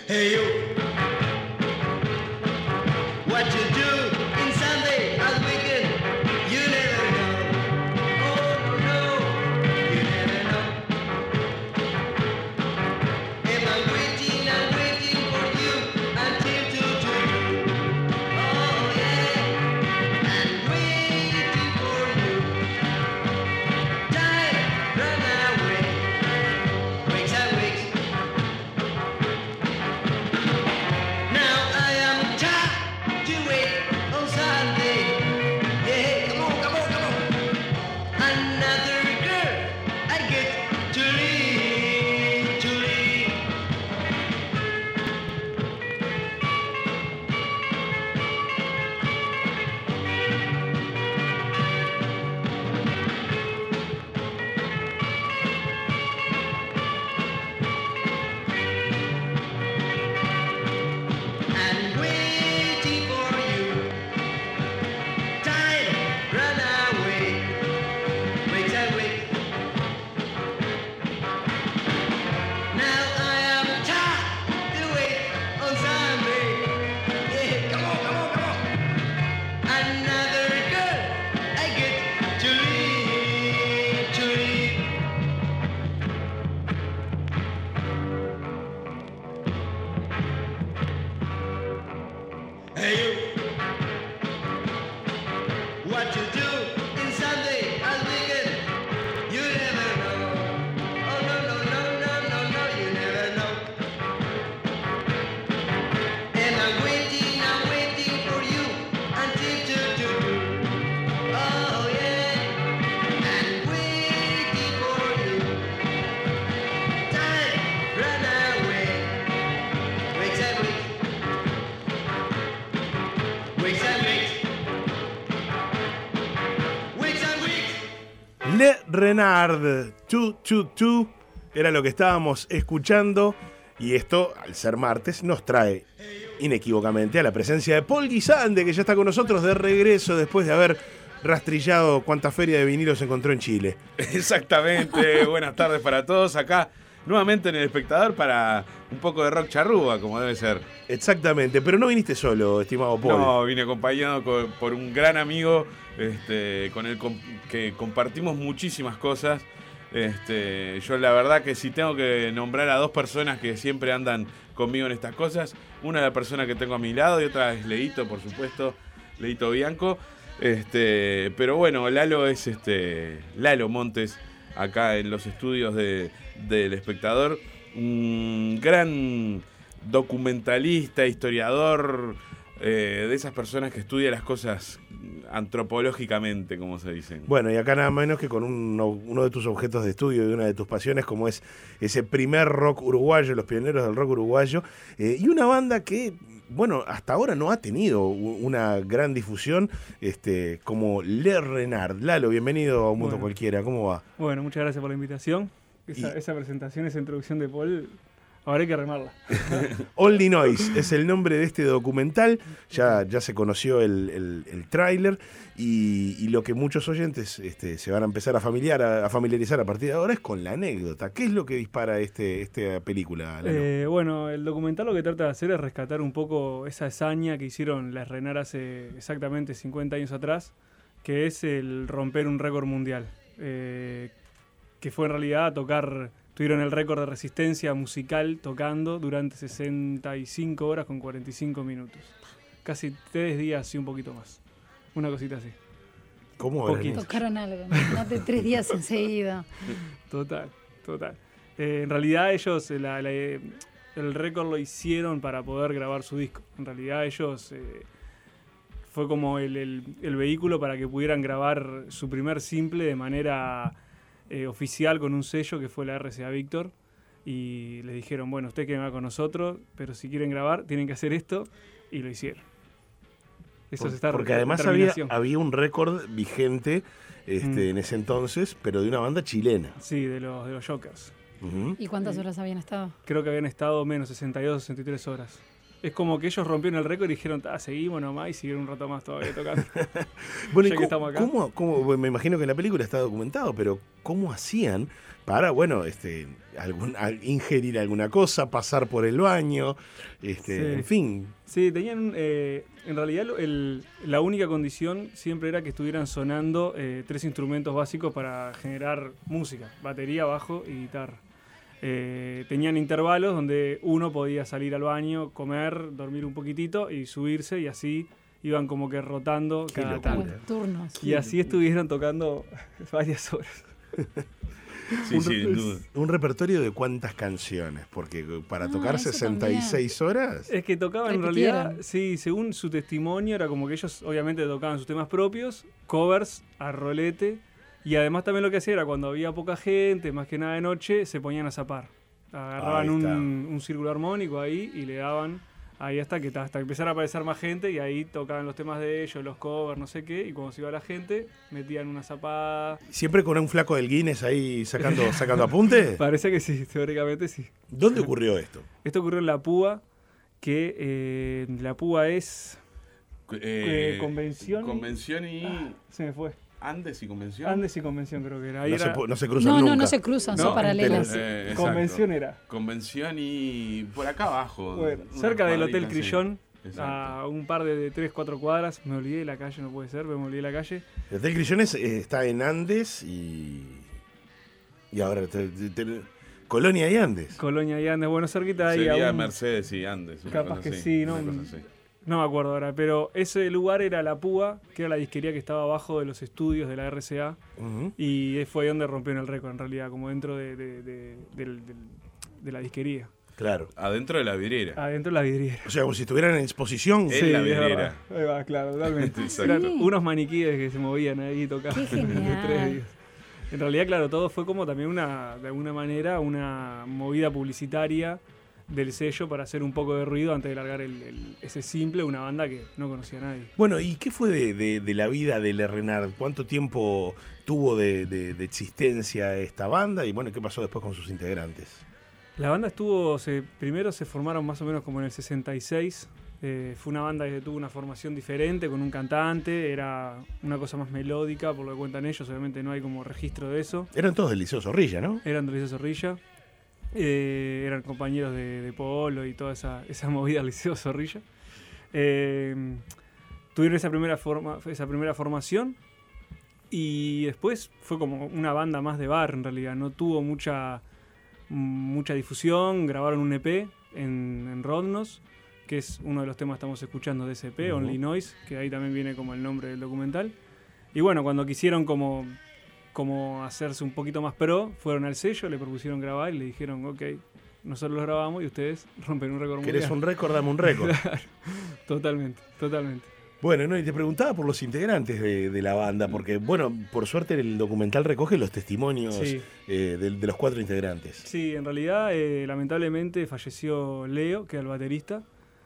Hey you, what you do in Sunday at weekend, you never know. Oh no, you never know. And I'm waiting for you until 2. Oh yeah, I'm waiting for you. Time run away, weeks and weeks. Now I am tired to wait on Sunday. Yeah, come on, come on, come on. Another girl I get to leave, to leave. I'm waiting for you. Time run away. Wait and wait. Now I am tired to wait on Sunday. Yeah, come on, come on, come on. Another girl I get to leave, to leave. Hey you, what you do in Sunday as weekend, you never know. Oh no, no, no, no, no, no, you never know. And I'm waiting for you until 2. Oh yeah, I'm waiting for you. Time run away, weeks and weeks. Weeks and weeks. Weeks and weeks. Le Renard, 2 era lo que estábamos escuchando. Y esto, al ser martes, nos trae inequívocamente a la presencia de Paul Guisande, que ya está con nosotros de regreso después de haber rastrillado cuánta feria de vinilos encontró en Chile. Exactamente, buenas tardes para todos. Acá nuevamente en El Espectador para un poco de rock charrúa, como debe ser. Exactamente, pero no viniste solo, estimado Paul. No, vine acompañado por un gran amigo con el que compartimos muchísimas cosas. Yo la verdad que si tengo que nombrar a dos personas que siempre andan conmigo en estas cosas, una es la persona que tengo a mi lado y otra es Leito, por supuesto, Leito Bianco. Pero bueno, Lalo es Lalo Montes, acá en los estudios del Espectador, un gran documentalista, historiador, de esas personas que estudia las cosas antropológicamente, como se dicen. Bueno, y acá nada menos que con uno de tus objetos de estudio y una de tus pasiones, como es ese primer rock uruguayo, los pioneros del rock uruguayo, y una banda que, bueno, hasta ahora no ha tenido una gran difusión, como Le Renard. Lalo, bienvenido a Un Mundo Cualquiera, ¿cómo va? Bueno, muchas gracias por la invitación. Esa presentación, esa introducción de Paul, ahora hay que remarla. Only Noise es el nombre de este documental. Ya se conoció el tráiler y lo que muchos oyentes se van a empezar a familiarizar a partir de ahora es con la anécdota. ¿Qué es lo que dispara esta película, Lalo? Bueno, el documental lo que trata de hacer es rescatar un poco esa hazaña que hicieron Les Renard hace exactamente 50 años atrás, que es el romper un récord mundial. Que fue en realidad tuvieron el récord de resistencia musical tocando durante 65 horas con 45 minutos. Casi 3 días y un poquito más. Una cosita así. ¿Cómo poquito. Tocaron algo, no de 3 días enseguida. Total. En realidad ellos el récord lo hicieron para poder grabar su disco. En realidad ellos fue como el vehículo para que pudieran grabar su primer simple de manera oficial con un sello que fue la RCA Victor, y les dijeron, bueno, usted que va con nosotros, pero si quieren grabar tienen que hacer esto, y lo hicieron. Porque además había un récord vigente en ese entonces, pero de una banda chilena. Sí, de los Jokers. ¿Y cuántas horas habían estado? Creo que habían estado menos, 62, 63 horas. Es como que ellos rompieron el récord y dijeron, seguimos nomás, y siguieron un rato más todavía tocando. Bueno, Ya ¿y que estamos acá. cómo, me imagino que en la película está documentado, pero ¿cómo hacían para, bueno, ingerir alguna cosa, pasar por el baño, Sí. en fin? Sí, tenían, en realidad la única condición siempre era que estuvieran sonando 3 instrumentos básicos para generar música, batería, bajo y guitarra. Tenían intervalos donde uno podía salir al baño, comer, dormir un poquitito y subirse, y así iban como que rotando Qué cada locura. tanto. Turnos. Y así estuvieron tocando varias horas. Sí, sin duda. Un repertorio de cuántas canciones, porque para tocar eso 66 horas... Es que tocaban en Repitieron. realidad, sí, según su testimonio, era como que ellos obviamente tocaban sus temas propios, covers a rolete, y además también lo que hacían era cuando había poca gente, más que nada de noche, se ponían a zapar. Agarraban Ahí está. un círculo armónico ahí y le daban ahí hasta que empezara a aparecer más gente, y ahí tocaban los temas de ellos, los covers, no sé qué, y cuando se iba la gente, metían una zapada. ¿Siempre con un flaco del Guinness ahí sacando apunte? Parece que sí, teóricamente sí. ¿Dónde ocurrió esto? Esto ocurrió en La Púa, que La Púa es... convención y- Convención y... Se me fue. Andes y convención. Andes y convención creo que era. Ahí No, era no se cruzan No, nunca. no se cruzan, No, son paralelas. Exacto. convención era. Convención y por acá abajo. Bueno, unas cerca del Hotel cuadritas, sí. Crillón, Exacto. a un par de 3-4 cuadras. Me olvidé de la calle, no puede ser, pero me olvidé de la calle. El Hotel Grillones está en Andes y ahora Colonia y Andes. Colonia y Andes, bueno, cerquita ahí. Sería a un- Mercedes y Andes. una Capaz cosa que así, sí, ¿no? una cosa así. No me acuerdo ahora, pero ese lugar era La Púa, que era la disquería que estaba abajo de los estudios de la RCA. Ujú. Y fue donde rompieron el récord, en realidad, como dentro de la disquería. Claro. Adentro de la vidriera. Adentro de la vidriera. O sea, como si estuvieran en exposición. En la es vidriera. verdad. Ahí va, claro, totalmente. Exacto. Eran unos maniquíes que se movían ahí tocando. Qué genial. 3 días. En realidad, claro, todo fue como también de alguna manera, una movida publicitaria del sello para hacer un poco de ruido antes de largar ese simple, una banda que no conocía a nadie. Bueno, ¿y qué fue de la vida de Le Renard? ¿Cuánto tiempo tuvo de existencia esta banda? Y bueno, ¿qué pasó después con sus integrantes? La banda primero se formaron más o menos como en el 66. Fue una banda que tuvo una formación diferente, con un cantante, era una cosa más melódica, por lo que cuentan ellos, obviamente no hay como registro de eso. Eran todos del Liceo Zorrilla, ¿no? Eran de Liceo Zorrilla, eran compañeros de Polo y toda esa movida del Liceo Zorrilla. Tuvieron esa primera formación y después fue como una banda más de bar en realidad, no tuvo mucha difusión, grabaron un EP en Rodnos, que es uno de los temas que estamos escuchando de ese EP, Ujú. Only Noise, que ahí también viene como el nombre del documental. Y bueno, cuando quisieron como hacerse un poquito más pro, fueron al sello, le propusieron grabar y le dijeron, ok, nosotros lo grabamos y ustedes rompen un récord ¿Querés mundial. un récord? Dame un récord. Totalmente. Bueno, no, y te preguntaba por los integrantes de la banda, porque, bueno, por suerte el documental recoge los testimonios Sí. de los 4 integrantes. Sí, en realidad, lamentablemente falleció Leo, que era el baterista.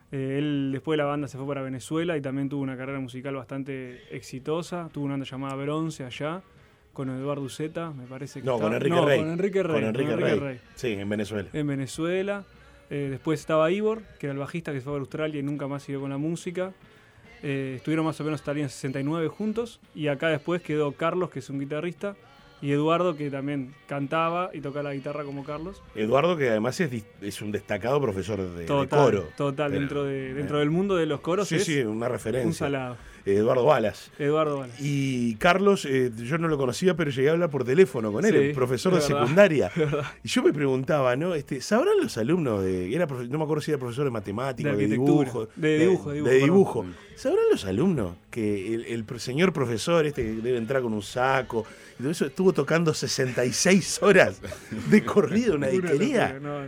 Él después de la banda se fue para Venezuela y también tuvo una carrera musical bastante exitosa. Tuvo una banda llamada Bronce allá, con Eduardo Uceta, me parece que No, con estaba- Enrique no, Rey. con Enrique Rey. Con Enrique con Rey. Sí, en Venezuela. En Venezuela. Después estaba Ivor, que era el bajista que se fue a Australia y nunca más siguió con la música. Estuvieron más o menos hasta el año 69 juntos. Y acá después quedó Carlos, que es un guitarrista, y Eduardo, que también cantaba y tocaba la guitarra como Carlos. Eduardo, que además es un destacado profesor de coro. Total, Pero, dentro del mundo de los coros Sí, es sí, una referencia. un salado. Eduardo Balas. Eduardo Valas. Y Carlos, yo no lo conocía, pero llegué a hablar por teléfono con él, Sí, el profesor de es verdad, secundaria. es verdad. Y yo me preguntaba, ¿no? ¿Sabrán los alumnos no me acuerdo si era profesor de matemáticas, De de arquitectura, dibujo? de dibujo, de perdón. dibujo. ¿Sabrán los alumnos que el señor profesor, que debe entrar con un saco, y todo eso, estuvo tocando 66 horas de corrido, una disquería? No.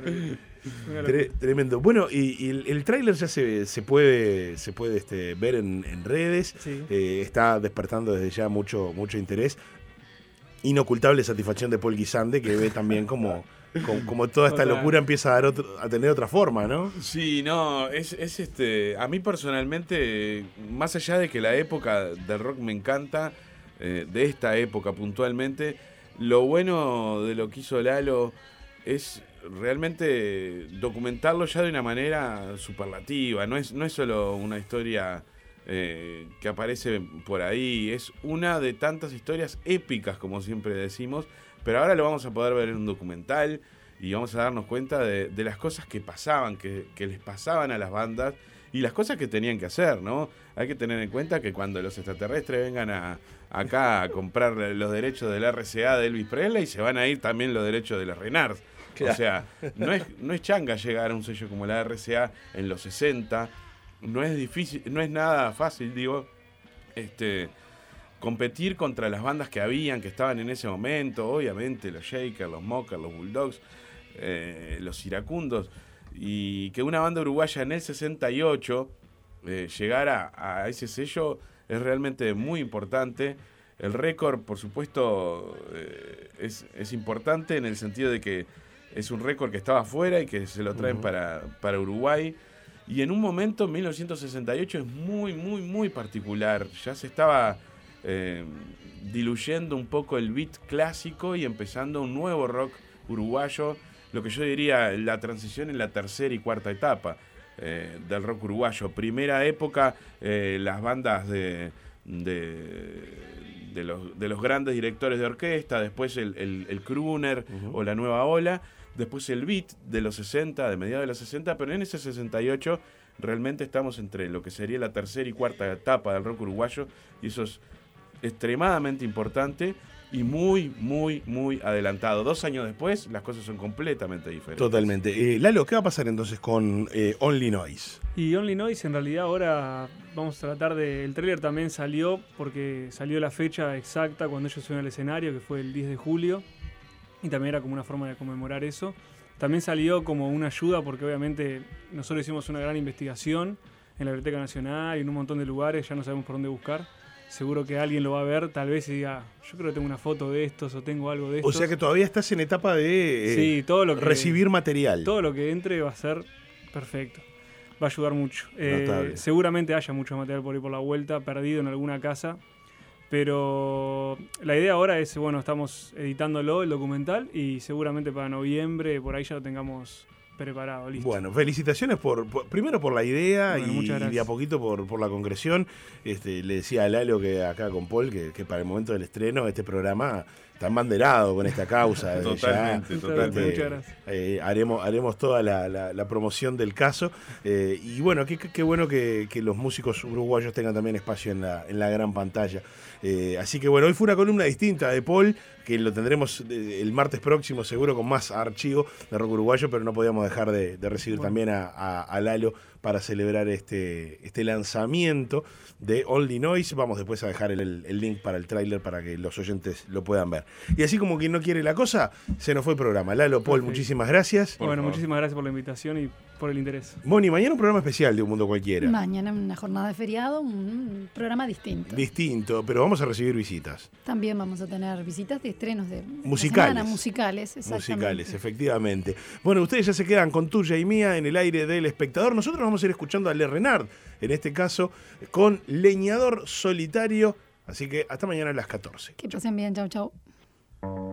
Una locura. Tremendo. Bueno, y el tráiler ya se puede ver en redes. Sí. Está despertando desde ya mucho interés. Inocultable satisfacción de Paul Guisande, que ve también como toda esta Total. locura empieza a tener otra forma, ¿no? Sí, no, a mí personalmente, más allá de que la época del rock me encanta, de esta época puntualmente, lo bueno de lo que hizo Lalo es realmente documentarlo ya de una manera superlativa. No es solo una historia que aparece por ahí, es una de tantas historias épicas, como siempre decimos, pero ahora lo vamos a poder ver en un documental y vamos a darnos cuenta de las cosas que pasaban, que les pasaban a las bandas y las cosas que tenían que hacer, ¿no? Hay que tener en cuenta que cuando los extraterrestres vengan acá a comprar los derechos del RCA de Elvis Presley, se van a ir también los derechos de los Renards. Claro. O sea, no es changa llegar a un sello como la RCA en los 60, no es difícil, no es nada fácil, digo, competir contra las bandas que estaban en ese momento, obviamente los Shakers, los Mockers, los Bulldogs, los Iracundos, y que una banda uruguaya en el 68 llegara a ese sello es realmente muy importante. El récord, por supuesto, es importante en el sentido de que es un récord que estaba afuera y que se lo traen para Uruguay. Y en un momento, en 1968, es muy, muy, muy particular. Ya se estaba diluyendo un poco el beat clásico y empezando un nuevo rock uruguayo, lo que yo diría la transición en la tercera y cuarta etapa del rock uruguayo. Primera época, las bandas de los grandes directores de orquesta, después el crooner o la nueva ola, después el beat de los 60, de mediados de los 60, pero en ese 68 realmente estamos entre lo que sería la tercera y cuarta etapa del rock uruguayo, y eso es extremadamente importante y muy, muy, muy adelantado. 2 años después, las cosas son completamente diferentes. Totalmente. Lalo, ¿qué va a pasar entonces con Only Noise? Y Only Noise, en realidad, ahora vamos a tratar de... El tráiler también salió, porque salió la fecha exacta cuando ellos subieron al escenario, que fue el 10 de julio, y también era como una forma de conmemorar eso. También salió como una ayuda, porque obviamente nosotros hicimos una gran investigación en la Biblioteca Nacional y en un montón de lugares, ya no sabemos por dónde buscar. Seguro que alguien lo va a ver, tal vez y diga, yo creo que tengo una foto de estos o tengo algo de estos. O sea que todavía estás en etapa de sí, todo lo que, recibir material. Todo lo que entre va a ser perfecto. Va a ayudar mucho. Seguramente haya mucho material por ahí por la vuelta, perdido en alguna casa. Pero la idea ahora es, bueno, estamos editándolo, el documental, y seguramente para noviembre por ahí ya lo tengamos preparado, listo. Bueno, felicitaciones primero por la idea, bueno, y de a poquito por la concreción. Le decía a Lalo que acá con Paul que para el momento del estreno este programa está embanderado con esta causa. Totalmente. Muchas gracias. Haremos toda la promoción del caso. Y bueno, qué bueno que los músicos uruguayos tengan también espacio en la gran pantalla. Así que bueno, hoy fue una columna distinta de Paul, que lo tendremos el martes próximo seguro con más archivo de rock uruguayo, pero no podíamos dejar de recibir también a Lalo para celebrar este lanzamiento de Only Noise. Vamos después a dejar el link para el tráiler para que los oyentes lo puedan ver. Y así como quien no quiere la cosa, se nos fue el programa. Lalo, Paul, muchísimas gracias. Bueno, muchísimas gracias por la invitación y por el interés. Moni, mañana un programa especial de Un Mundo Cualquiera. Mañana una jornada de feriado, un programa distinto. Distinto, pero vamos a recibir visitas. También vamos a tener visitas de estrenos de musicales. Semana, musicales, exactamente. Musicales, efectivamente. Bueno, ustedes ya se quedan con Tuya y Mía en el aire del espectador. Nosotros vamos a ir escuchando a Le Renard, en este caso, con Leñador Solitario. Así que hasta mañana a las 14. Que pasen bien, chau, chau.